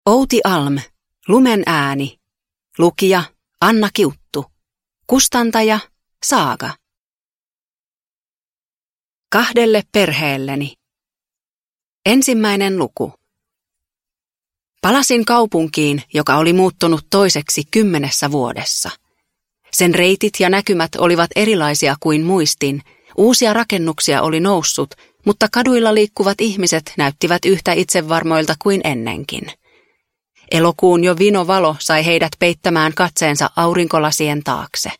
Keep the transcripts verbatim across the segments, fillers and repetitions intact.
Outi Alm, Lumen ääni. Lukija Anna Kiuttu. Kustantaja Saaga. Kahdelle perheelleni. Ensimmäinen luku. Palasin kaupunkiin, joka oli muuttunut toiseksi kymmenessä vuodessa. Sen reitit ja näkymät olivat erilaisia kuin muistin. Uusia rakennuksia oli noussut, mutta kaduilla liikkuvat ihmiset näyttivät yhtä itsevarmoilta kuin ennenkin. Elokuun jo vinovalo sai heidät peittämään katseensa aurinkolasien taakse.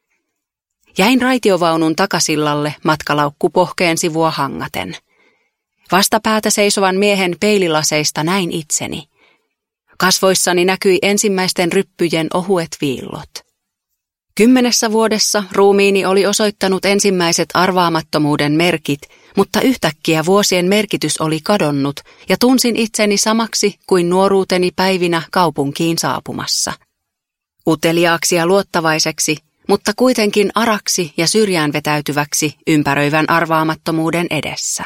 Jäin raitiovaunun takasillalle matkalaukku pohkeen sivua hangaten. Vastapäätä seisovan miehen peililaseista näin itseni. Kasvoissani näkyi ensimmäisten ryppyjen ohuet viillot. Kymmenessä vuodessa ruumiini oli osoittanut ensimmäiset arvaamattomuuden merkit, mutta yhtäkkiä vuosien merkitys oli kadonnut ja tunsin itseni samaksi kuin nuoruuteni päivinä kaupunkiin saapumassa. Uteliaaksi ja luottavaiseksi, mutta kuitenkin araksi ja syrjään vetäytyväksi ympäröivän arvaamattomuuden edessä.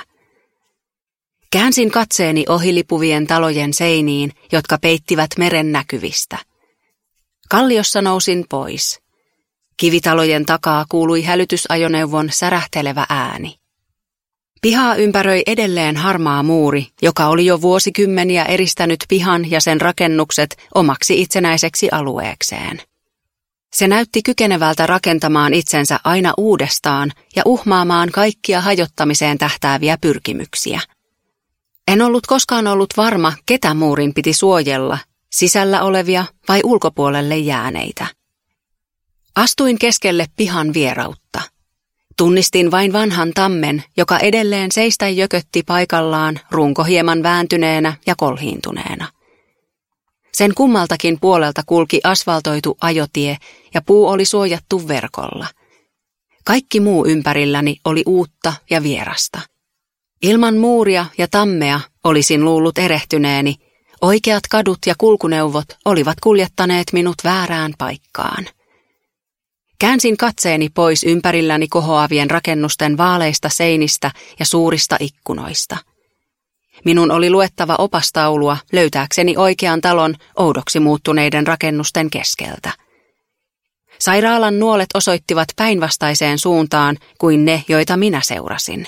Käänsin katseeni ohilipuvien talojen seiniin, jotka peittivät meren näkyvistä. Kalliossa nousin pois. Kivitalojen takaa kuului hälytysajoneuvon särähtelevä ääni. Pihaa ympäröi edelleen harmaa muuri, joka oli jo vuosikymmeniä eristänyt pihan ja sen rakennukset omaksi itsenäiseksi alueekseen. Se näytti kykenevältä rakentamaan itsensä aina uudestaan ja uhmaamaan kaikkia hajottamiseen tähtääviä pyrkimyksiä. En ollut koskaan ollut varma, ketä muurin piti suojella, sisällä olevia vai ulkopuolelle jääneitä. Astuin keskelle pihan vierautta. Tunnistin vain vanhan tammen, joka edelleen seistä jökötti paikallaan runko hieman vääntyneenä ja kolhiintuneena. Sen kummaltakin puolelta kulki asfaltoitu ajotie ja puu oli suojattu verkolla. Kaikki muu ympärilläni oli uutta ja vierasta. Ilman muuria ja tammea olisin luullut erehtyneeni. Oikeat kadut ja kulkuneuvot olivat kuljettaneet minut väärään paikkaan. Käänsin katseeni pois ympärilläni kohoavien rakennusten vaaleista seinistä ja suurista ikkunoista. Minun oli luettava opastaulua löytääkseni oikean talon oudoksi muuttuneiden rakennusten keskeltä. Sairaalan nuolet osoittivat päinvastaiseen suuntaan kuin ne, joita minä seurasin.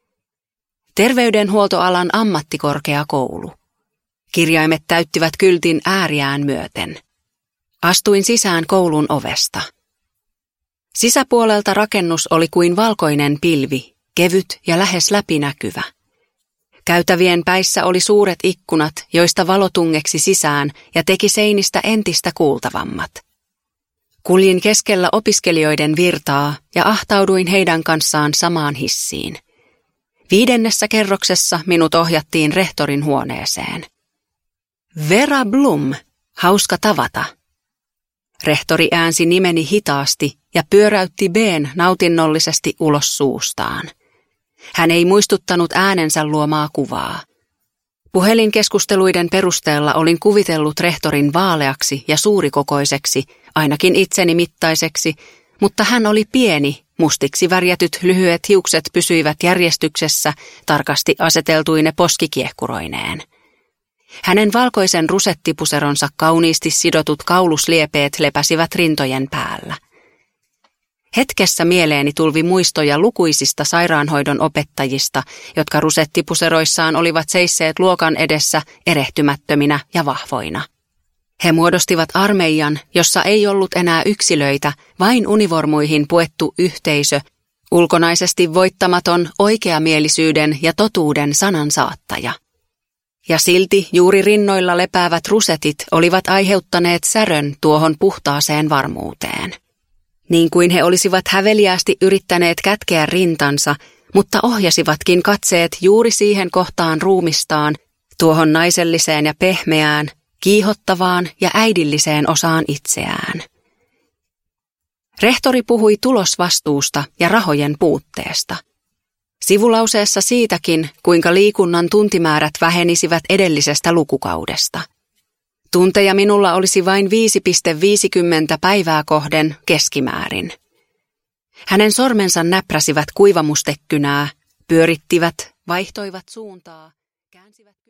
Terveydenhuoltoalan ammattikorkeakoulu. Kirjaimet täyttivät kyltin ääriään myöten. Astuin sisään koulun ovesta. Sisäpuolelta rakennus oli kuin valkoinen pilvi, kevyt ja lähes läpinäkyvä. Käytävien päissä oli suuret ikkunat, joista valo tungeksi sisään ja teki seinistä entistä kuultavammat. Kuljin keskellä opiskelijoiden virtaa ja ahtauduin heidän kanssaan samaan hissiin. Viidennessä kerroksessa minut ohjattiin rehtorin huoneeseen. Vera Blum, hauska tavata. Rehtori äänsi nimeni hitaasti ja pyöräytti B:n nautinnollisesti ulos suustaan. Hän ei muistuttanut äänensä luomaa kuvaa. Puhelinkeskusteluiden perusteella olin kuvitellut rehtorin vaaleaksi ja suurikokoiseksi, ainakin itseni mittaiseksi, mutta hän oli pieni, mustiksi värjätyt lyhyet hiukset pysyivät järjestyksessä, tarkasti aseteltuine poskikiehkuroineen. Hänen valkoisen rusettipuseronsa kauniisti sidotut kaulusliepeet lepäsivät rintojen päällä. Hetkessä mieleeni tulvi muistoja lukuisista sairaanhoidon opettajista, jotka rusettipuseroissaan olivat seisseet luokan edessä erehtymättöminä ja vahvoina. He muodostivat armeijan, jossa ei ollut enää yksilöitä, vain univormuihin puettu yhteisö, ulkonaisesti voittamaton oikeamielisyyden ja totuuden sanansaattaja. Ja silti juuri rinnoilla lepäävät rusetit olivat aiheuttaneet särön tuohon puhtaaseen varmuuteen. Niin kuin he olisivat häveliäästi yrittäneet kätkeä rintansa, mutta ohjasivatkin katseet juuri siihen kohtaan ruumistaan, tuohon naiselliseen ja pehmeään, kiihottavaan ja äidilliseen osaan itseään. Rehtori puhui tulosvastuusta ja rahojen puutteesta. Sivulauseessa siitäkin, kuinka liikunnan tuntimäärät vähenisivät edellisestä lukukaudesta. Tunteja minulla olisi vain viisi pilkku viisikymmentä päivää kohden keskimäärin. Hänen sormensa näpräsivät kuivamustekkynää, pyörittivät, vaihtoivat suuntaa, käänsivät